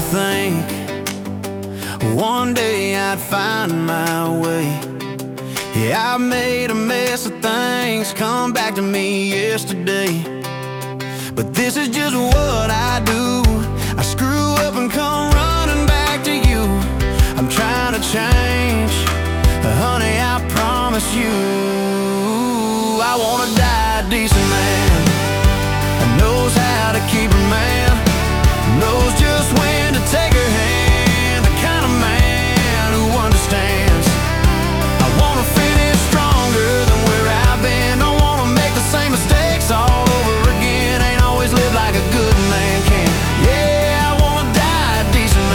think one day I'd find my way. Yeah, I made a mess of things come back to me yesterday, but this is just what I do. I screw up and come